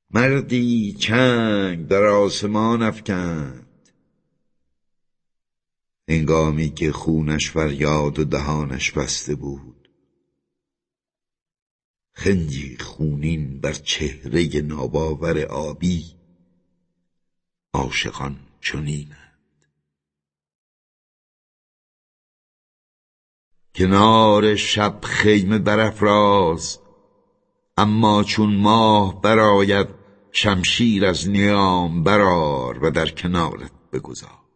مردی چنگ در آسمان افکند، هنگامی که خونش فریاد و دهانش بسته بود. خنجی خونین بر چهره ناباور آبی، عاشقان چنینند. کنار شب خیمه برافراز، اما چون ماه برآید شمشیر از نیام برآر و در کنارت بگذار.